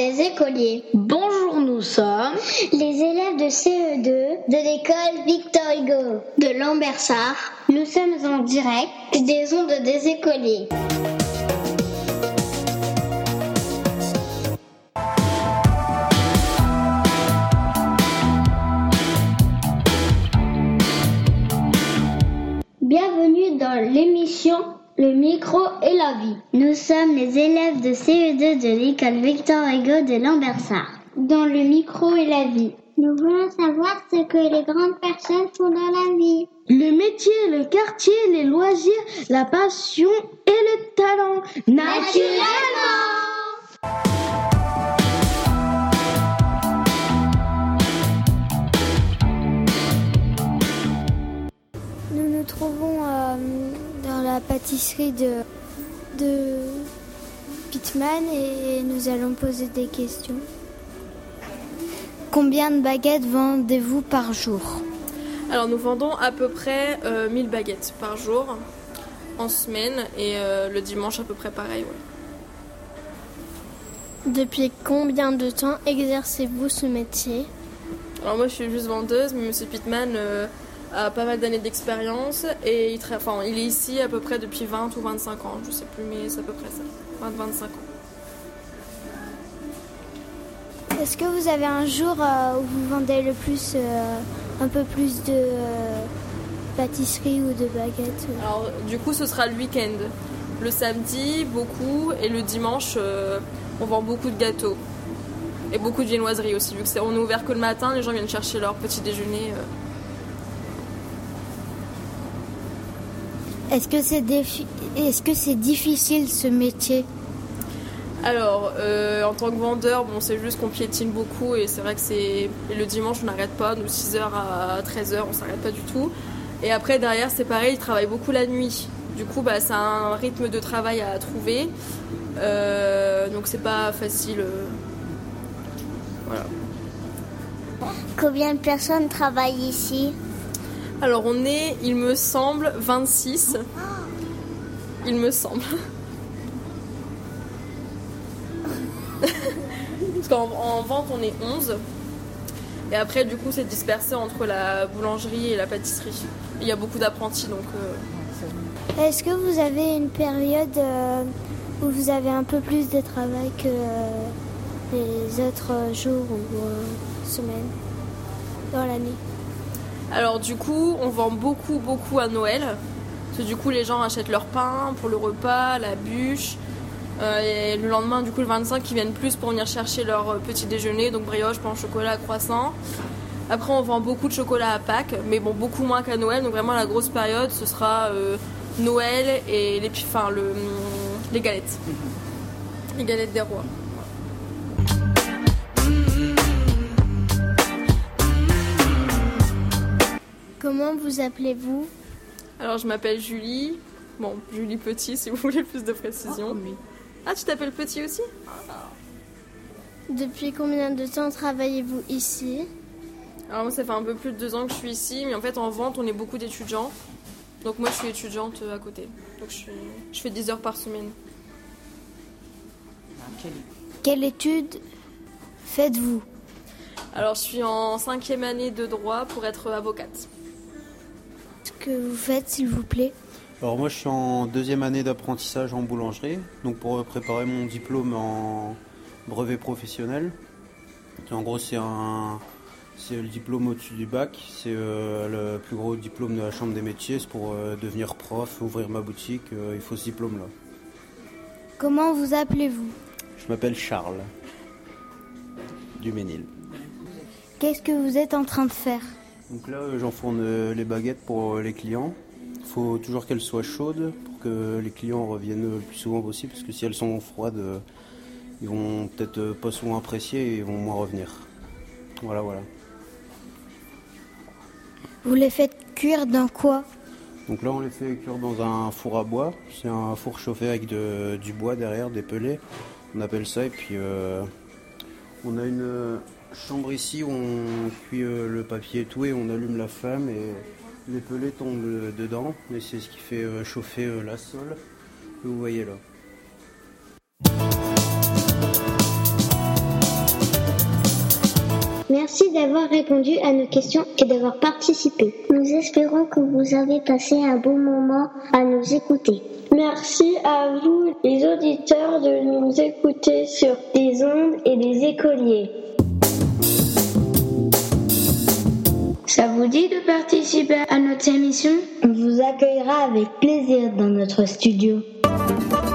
les écoliers. Bonjour, nous sommes les élèves de CE2 de l'école Victor Hugo de Lambersart. Nous sommes en direct des ondes des écoliers. Bienvenue dans l'émission Le micro et la vie. Nous sommes les élèves de CE2 de l'école Victor Hugo de Lambersart. Dans le micro et la vie, nous voulons savoir ce que les grandes personnes font dans la vie. le métier, le quartier, les loisirs, la passion et le talent. Naturellement. Nous nous trouvons dans la pâtisserie de Pitman et nous allons poser des questions. Combien de baguettes vendez-vous par jour ? Alors nous vendons à peu près 1000 baguettes par jour en semaine et le dimanche à peu près pareil. Ouais. Depuis combien de temps exercez-vous ce métier ? Alors moi je suis juste vendeuse, mais Monsieur Pitman a pas mal d'années d'expérience et il est ici à peu près depuis 20 ou 25 ans, je sais plus, mais c'est à peu près ça, 20-25 ans. Est-ce que vous avez un jour où vous vendez le plus, un peu plus de pâtisserie ou de baguettes ? Alors du coup ce sera le week-end. Le samedi beaucoup et le dimanche on vend beaucoup de gâteaux. Et beaucoup de viennoiseries aussi, vu qu'on est ouvert que le matin, les gens viennent chercher leur petit déjeuner. Est-ce que c'est difficile ce métier ? Alors, en tant que vendeur, bon, c'est juste qu'on piétine beaucoup et c'est vrai que le dimanche on n'arrête pas, nous 6h à 13h on s'arrête pas du tout. Et après derrière c'est pareil, ils travaillent beaucoup la nuit. Du coup c'est un rythme de travail à trouver, donc c'est pas facile. Voilà. Combien de personnes travaillent ici ? Alors on est, il me semble, 26. Il me semble. Parce qu'en vente on est 11. Et après du coup c'est dispersé entre la boulangerie et la pâtisserie. Il y a beaucoup d'apprentis donc... Est-ce que vous avez une période où vous avez un peu plus de travail que les autres jours ou semaines dans l'année ? Alors du coup, on vend beaucoup à Noël. Parce que du coup, les gens achètent leur pain pour le repas, la bûche. Et le lendemain, du coup, le 25, ils viennent plus pour venir chercher leur petit déjeuner. Donc brioche, pain au chocolat, croissant. Après, on vend beaucoup de chocolat à Pâques, mais bon, beaucoup moins qu'à Noël. Donc vraiment, la grosse période, ce sera Noël et les galettes. Les galettes des rois. Comment vous appelez-vous ? Alors je m'appelle Julie, Julie Petit si vous voulez plus de précision. Oui. Ah, tu t'appelles Petit aussi ? Depuis combien de temps travaillez-vous ici ? Alors moi ça fait un peu plus de 2 ans que je suis ici, mais en fait en vente on est beaucoup d'étudiants. Donc moi je suis étudiante à côté, donc je fais 10 heures par semaine. Quelle étude faites-vous ? Alors je suis en 5e année de droit pour être avocate. Ce que vous faites s'il vous plaît ? Alors moi je suis en 2e année d'apprentissage en boulangerie, donc pour préparer mon diplôme en brevet professionnel. En gros c'est le diplôme au-dessus du bac, c'est le plus gros diplôme de la chambre des métiers, c'est pour devenir prof, ouvrir ma boutique, il faut ce diplôme-là. Comment vous appelez-vous ? Je m'appelle Charles, du Ménil. Qu'est-ce que vous êtes en train de faire ? Donc là j'enfourne les baguettes pour les clients. Il faut toujours qu'elles soient chaudes pour que les clients reviennent le plus souvent possible, parce que si elles sont froides, ils vont peut-être pas souvent apprécier et ils vont moins revenir. Voilà. Vous les faites cuire dans quoi ? Donc là on les fait cuire dans un four à bois. C'est un four chauffé avec du bois derrière, des pellets. On appelle ça, et puis on a une chambre ici où on cuit le papier et tout, et on allume la flamme et les pellets tombent dedans, et c'est ce qui fait chauffer la sole que vous voyez là. Merci d'avoir répondu à nos questions et d'avoir participé. Nous espérons que vous avez passé un bon moment à nous écouter. Merci à vous, les auditeurs, de nous écouter sur les ondes et les écoliers. Ça vous dit de participer à notre émission ? On vous accueillera avec plaisir dans notre studio.